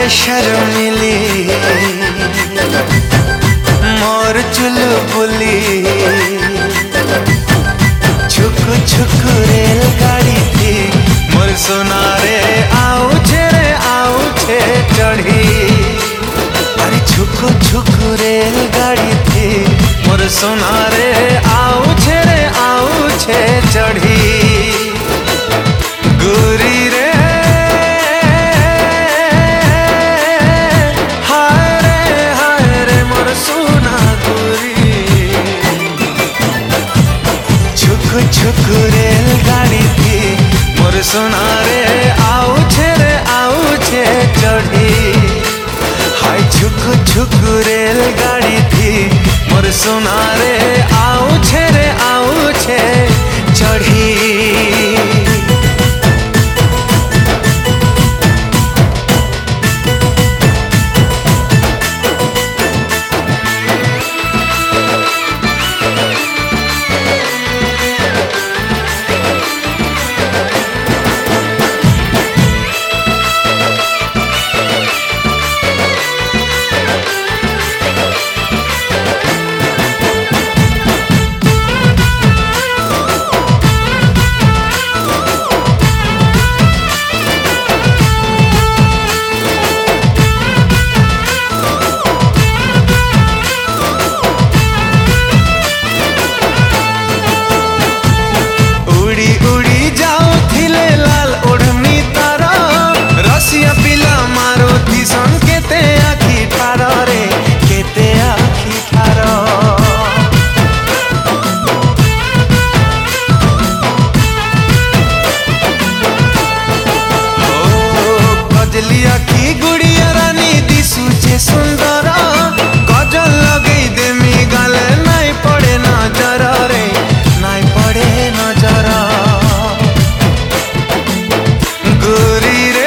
शर्मिली मोर चुलबुली छुक छुक रेलगाड़ी थी मोर सोनारे आउछे चढ़ी। अरे छुक छुक रेलगाड़ी थी मोर सोनारे आउछे चढ़ी। गोरी रे हाय रे मोर सोना गोरी। छुक छुक रेलगाड़ी थी मोर सोनारे आउछे चढ़ी। हाय छुक छुक रेलगाड़ी थी मोर सोनारे आउछे चढ़ी। सुंदर गजल लगई देमी गाले नाई पड़े नजर रे नाई पड़े नजर। गोरी रे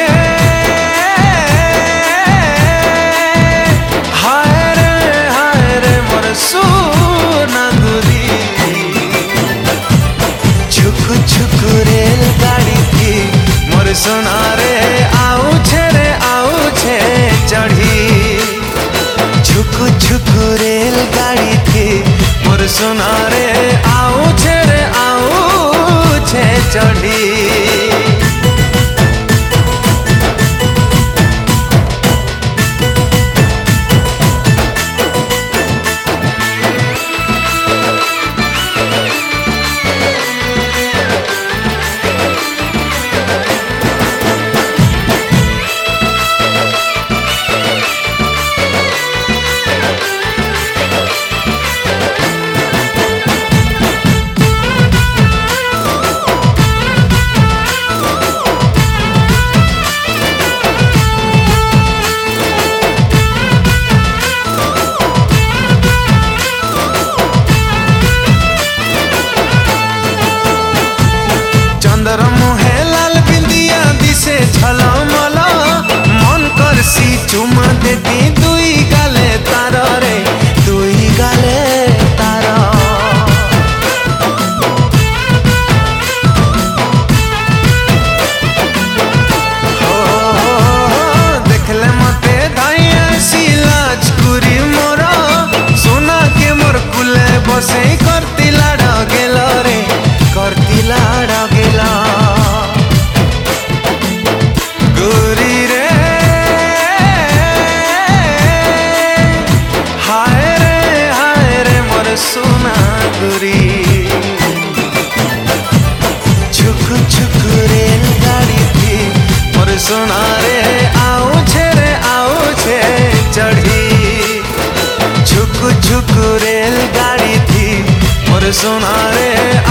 हाय रे मोर सोना गोरी। छुक छुक रेलगाड़ी थी मोर सोनारे आउछे चढ़ी। छुक छुक रेलगाड़ी थी मोर सोनारे आउछे चढ़ी। मुहे लाल बिंदिया दिसे झलमल मन करसी चुमा देती दुई गाले तार रे दुई गाले तार। देखले मते धाई आसी लाज कुरी मोर सोना के मोर कुले बसे करती लाड़ गेल रे करती लाड़ गेल। गोरी रे हाय रे मोर सोना गोरी। छुक छुक रेलगाड़ी थी मोर सोनारे आउछे चढ़ी। छुक छुक रेलगाड़ी थी मोर सोनारे